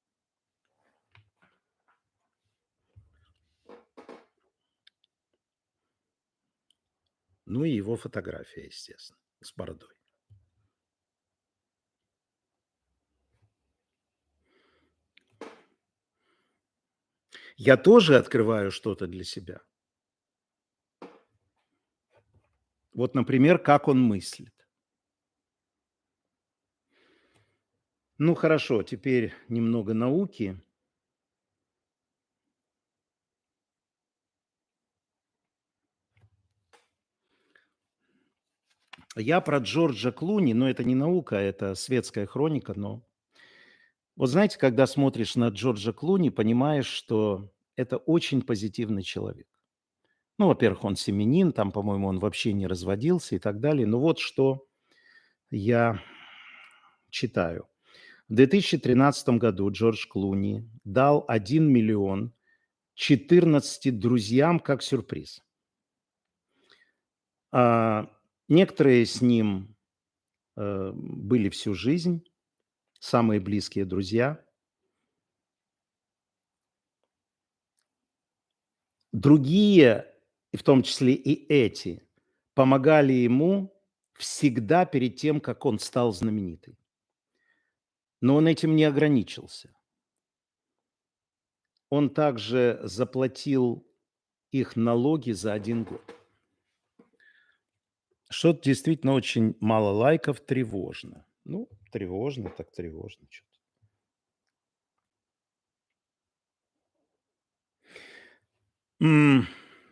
Ну и его фотография, естественно, с бородой. Я тоже открываю что-то для себя. Вот, например, как он мыслит. Ну, хорошо, теперь немного науки. Я про Джорджа Клуни, но это не наука, это светская хроника, но вот знаете, когда смотришь на Джорджа Клуни, понимаешь, что это очень позитивный человек. Ну, во-первых, он семьянин, там, по-моему, он вообще не разводился и так далее. Но вот что я читаю. В 2013 году Джордж Клуни дал 1 014 друзьям как сюрприз. А, некоторые с ним были всю жизнь, самые близкие друзья. Другие, и в том числе и эти, помогали ему всегда перед тем, как он стал знаменитый. Но он этим не ограничился. Он также заплатил их налоги за 1 год. Что-то действительно очень мало лайков, тревожно. Ну, тревожно так тревожно чё-то. М.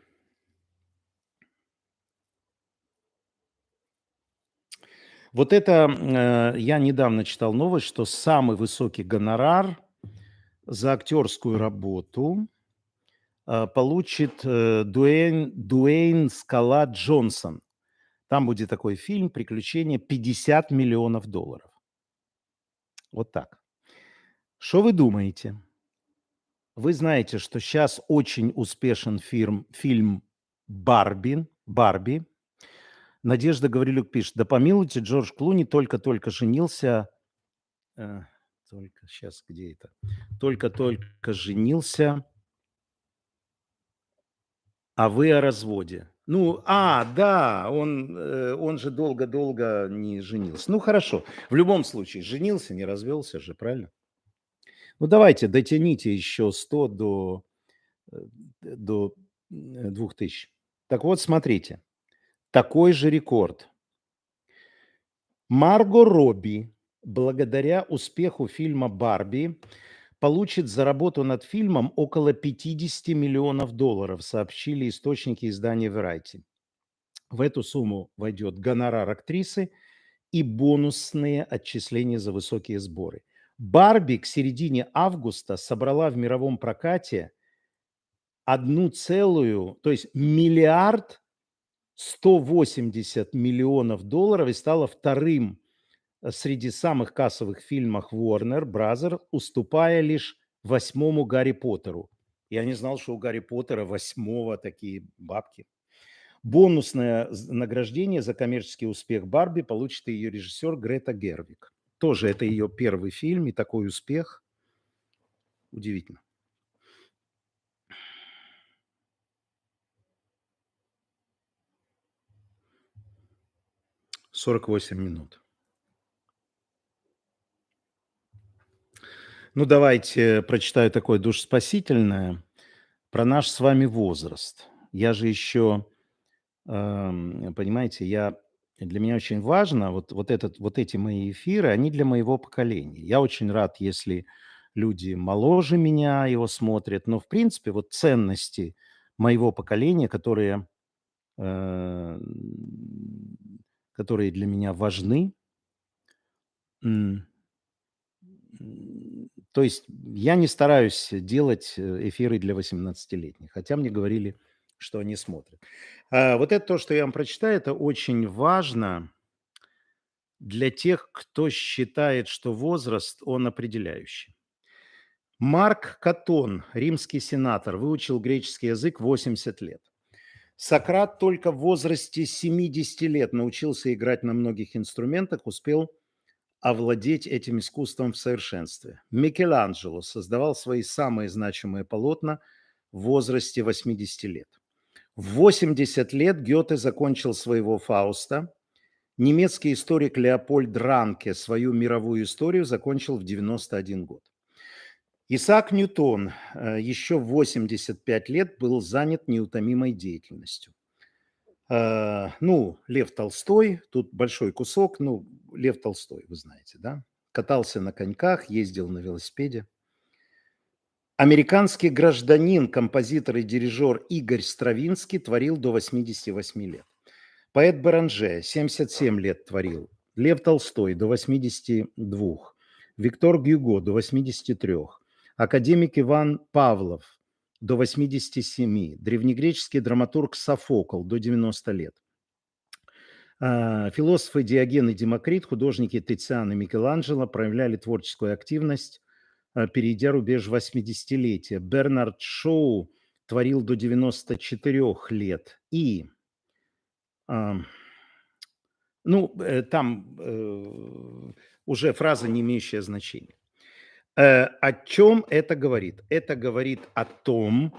Вот это, я недавно читал новость, что самый высокий гонорар за актерскую работу, получит, Дуэйн "Скала" Джонсон. Там будет такой фильм "Приключения", 50 миллионов долларов. Вот так. Что вы думаете? Вы знаете, что сейчас очень успешен фильм "Барби". Надежда Гаврилюк пишет: "Да помилуйте, Джордж Клуни только-только женился". э, Только сейчас, где это? Только-только женился, а вы о разводе. Ну, да, он же долго-долго не женился. Ну, хорошо. В любом случае, женился, не развелся же, правильно? Ну, давайте дотяните еще 100 э, до 2000. Так вот, смотрите, такой же рекорд. Марго Робби, благодаря успеху фильма "Барби", получит за работу над фильмом около 50 миллионов долларов, сообщили источники издания Variety. В эту сумму войдет гонорар актрисы и бонусные отчисления за высокие сборы. "Барби" к середине августа собрала в мировом прокате то есть 1 180 000 000 долларов и стала вторым среди самых кассовых фильмов Warner Bros., уступая лишь восьмому "Гарри Поттеру". Я не знал, что у "Гарри Поттера" восьмого такие бабки. Бонусное награждение за коммерческий успех "Барби" получит и ее режиссер Грета Гервиг. Тоже это ее первый фильм, и такой успех. Удивительно. 48 минут. Ну, давайте прочитаю такое душеспасительное про наш с вами возраст. Я же еще, понимаете, для меня очень важно, вот эти мои эфиры, они для моего поколения. Я очень рад, если люди моложе меня его смотрят, но, в принципе, вот ценности моего поколения, э, которые для меня важны, м, то есть я не стараюсь делать эфиры для 18-летних, хотя мне говорили, что они смотрят. Вот это то, что я вам прочитаю, это очень важно для тех, кто считает, что возраст, он определяющий. Марк Катон, римский сенатор, выучил греческий язык в 80 лет. Сократ только в возрасте 70 лет научился играть на многих инструментах, успел овладеть этим искусством в совершенстве. Микеланджело создавал свои самые значимые полотна в возрасте 80 лет. В 80 лет Гёте закончил своего Фауста. Немецкий историк Леопольд Ранке свою мировую историю закончил в 91 год. Исаак Ньютон еще в 85 лет был занят неутомимой деятельностью. Ну, Лев Толстой, тут большой кусок, ну, Лев Толстой, вы знаете, да? Катался на коньках, ездил на велосипеде. Американский гражданин, композитор и дирижер Игорь Стравинский творил до 88 лет. Поэт Беранже 77 лет творил. Лев Толстой до 82. Виктор Гюго до 83. Академик Иван Павлов до 87. Древнегреческий драматург Софокл до 90 лет. Философы Диоген и Демокрит, художники Тициан и Микеланджело проявляли творческую активность, перейдя рубеж 80-летия. Бернард Шоу творил до 94 лет. И, там уже фраза, не имеющая значения. О чем это говорит? Это говорит о том,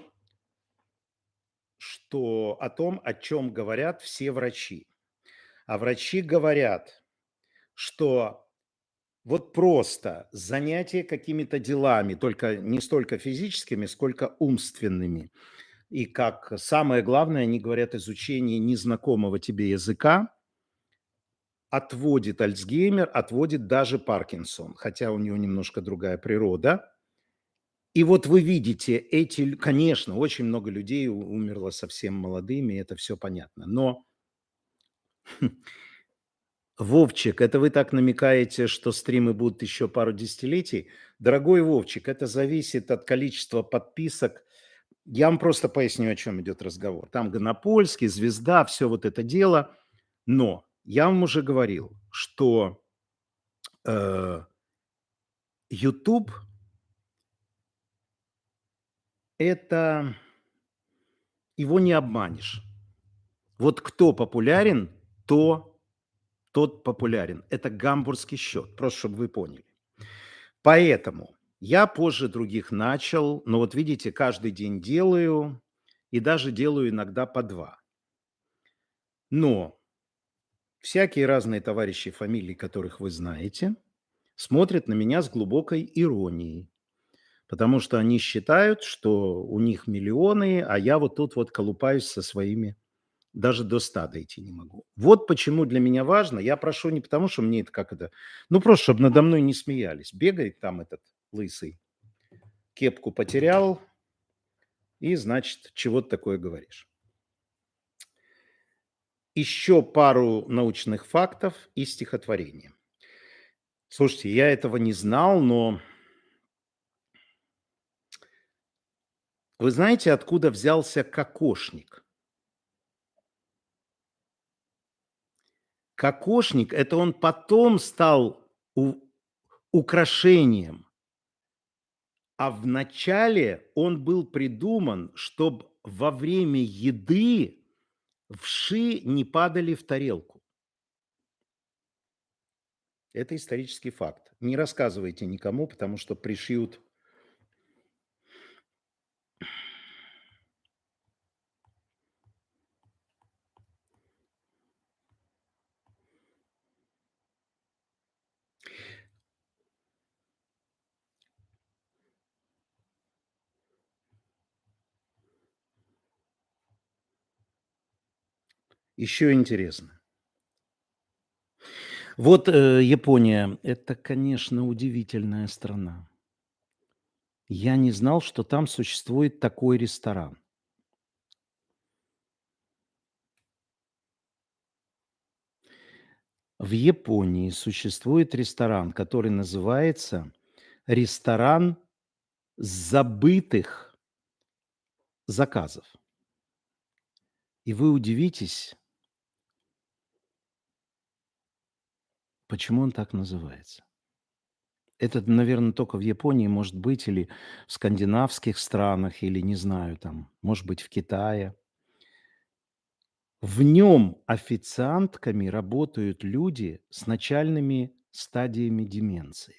о чем говорят все врачи. А врачи говорят, что вот просто занятие какими-то делами, только не столько физическими, сколько умственными. И как самое главное, они говорят, изучение незнакомого тебе языка отводит Альцгеймер, отводит даже Паркинсон, хотя у него немножко другая природа. И вот вы видите, конечно, очень много людей умерло совсем молодыми, это все понятно. Но, Вовчик, это вы так намекаете, что стримы будут еще пару десятилетий? Дорогой Вовчик, это зависит от количества подписок. Я вам просто поясню, о чем идет разговор. Там Гонопольский, Звезда, все вот это дело. Но я вам уже говорил, что YouTube это его не обманешь. Вот кто популярен, тот популярен. Это гамбургский счет, просто чтобы вы поняли. Поэтому я позже других начал, но вот видите, каждый день делаю, и даже делаю иногда по 2. Но всякие разные товарищи, фамилии которых вы знаете, смотрят на меня с глубокой иронией, потому что они считают, что у них миллионы, а я вот тут вот колупаюсь со своими, даже до 100 дойти не могу. Вот почему для меня важно, я прошу не потому, что мне это ну просто, чтобы надо мной не смеялись. Бегает там этот лысый, кепку потерял, и, значит, чего ты такое говоришь. Еще пару научных фактов и стихотворения. Слушайте, я этого не знал, но вы знаете, откуда взялся кокошник? Кокошник – это он потом стал украшением, а вначале он был придуман, чтобы во время еды вши не падали в тарелку. Это исторический факт. Не рассказывайте никому, потому что пришьют. Еще интересно. Вот Япония – это, конечно, удивительная страна. Я не знал, что там существует такой ресторан. В Японии существует ресторан, который называется ресторан забытых заказов. И вы удивитесь, почему он так называется. Это, наверное, только в Японии может быть, или в скандинавских странах, или, не знаю, там, может быть, в Китае. В нем официантками работают люди с начальными стадиями деменции.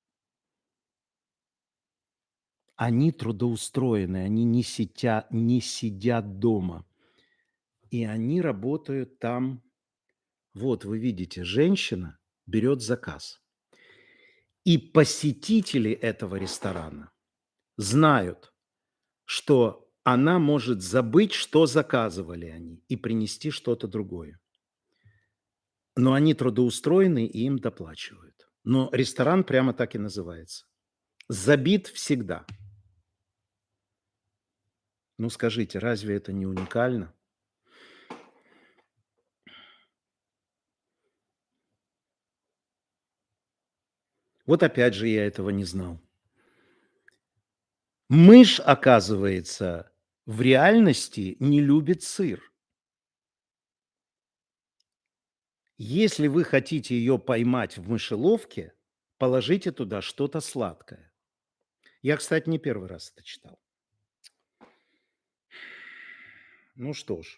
Они трудоустроены, они не сидят дома. И они работают там. Вот вы видите, женщина берет заказ. И посетители этого ресторана знают, что она может забыть, что заказывали они, и принести что-то другое. Но они трудоустроены, и им доплачивают. Но ресторан прямо так и называется. Забит всегда. Ну, скажите, разве это не уникально? Вот опять же я этого не знал. Мышь, оказывается, в реальности не любит сыр. Если вы хотите ее поймать в мышеловке, положите туда что-то сладкое. Я, кстати, не первый раз это читал. Ну что ж.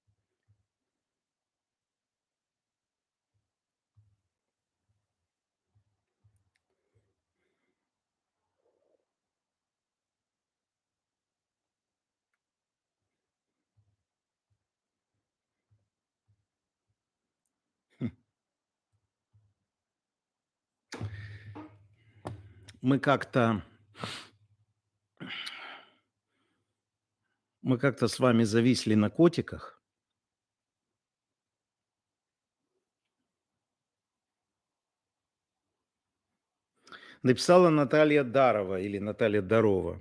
Хм. Мы как-то с вами зависли на котиках. Написала Наталья Дарова или Наталья Дарова.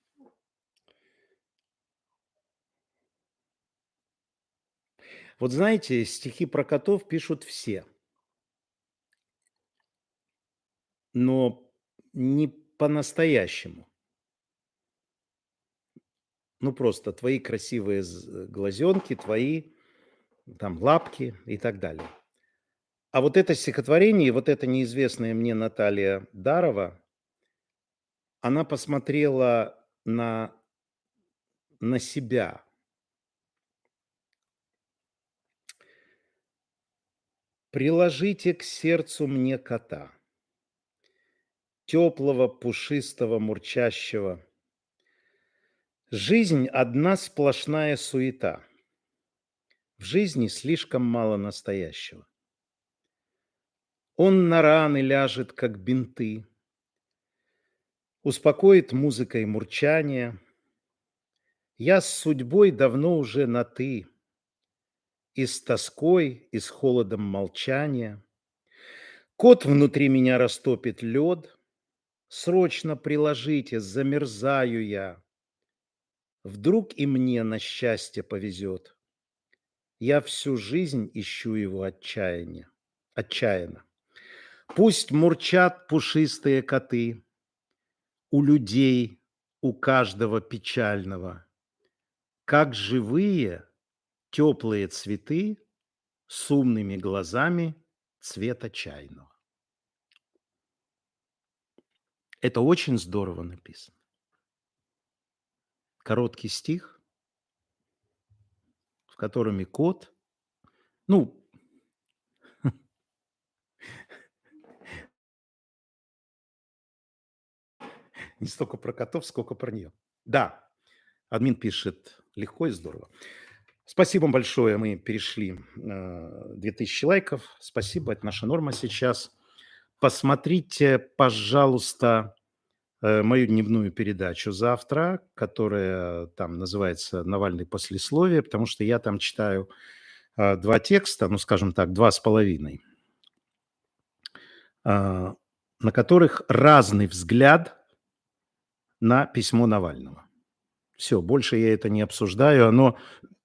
Вот знаете, стихи про котов пишут все, но не по-настоящему. Ну, просто твои красивые глазенки, твои там лапки и так далее. А вот это стихотворение, вот эта неизвестная мне Наталья Дарова, она посмотрела на себя. Приложите к сердцу мне кота, теплого, пушистого, мурчащего. Жизнь одна сплошная суета. В жизни слишком мало настоящего. Он на раны ляжет, как бинты, успокоит музыкой мурчание. Я с судьбой давно уже на «ты», и с тоской, и с холодом молчания. Кот внутри меня растопит лед. Срочно приложите, замерзаю я. Вдруг и мне на счастье повезет. Я всю жизнь ищу его отчаянно. Пусть мурчат пушистые коты, у людей, у каждого печального, как живые теплые цветы с умными глазами цвета чайного. Это очень здорово написано. Короткий стих, в котором и кот, ну, не столько про котов, сколько про нее. Да, админ пишет легко и здорово. Спасибо вам большое. Мы перешли 2000 лайков. Спасибо, это наша норма сейчас. Посмотрите, пожалуйста, мою дневную передачу завтра, которая там называется «Навальный послесловие», потому что я там читаю 2 текста, ну, скажем так, 2,5, на которых разный взгляд на письмо Навального. Все, больше я это не обсуждаю, оно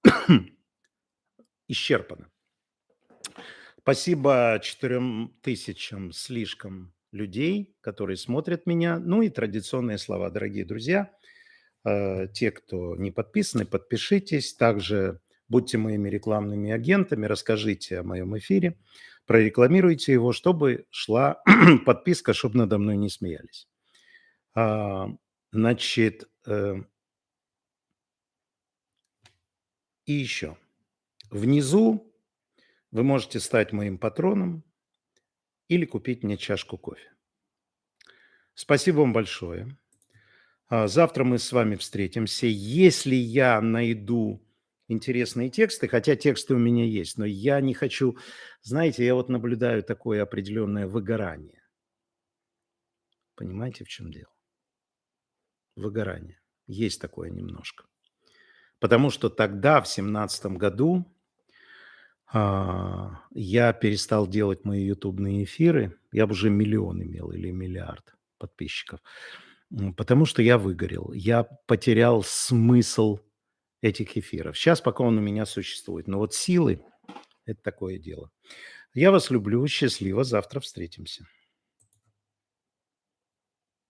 исчерпано. Спасибо 4000 слишком людей, которые смотрят меня. Ну и традиционные слова, дорогие друзья. Те, кто не подписаны, подпишитесь. Также будьте моими рекламными агентами, расскажите о моем эфире, прорекламируйте его, чтобы шла подписка, чтобы надо мной не смеялись. Значит, и еще. Внизу вы можете стать моим патроном или купить мне чашку кофе. Спасибо вам большое. Завтра мы с вами встретимся. Если я найду интересные тексты, хотя тексты у меня есть, но я не хочу... Знаете, я вот наблюдаю такое определенное выгорание. Понимаете, в чем дело? выгорание. Есть такое немножко. Потому что тогда, в 2017 году, я перестал делать мои ютубные эфиры. Я бы уже миллион имел или миллиард подписчиков. Потому что я выгорел. Я потерял смысл этих эфиров. Сейчас пока он у меня существует. Но вот силы– это такое дело. Я вас люблю. Счастливо. Завтра встретимся.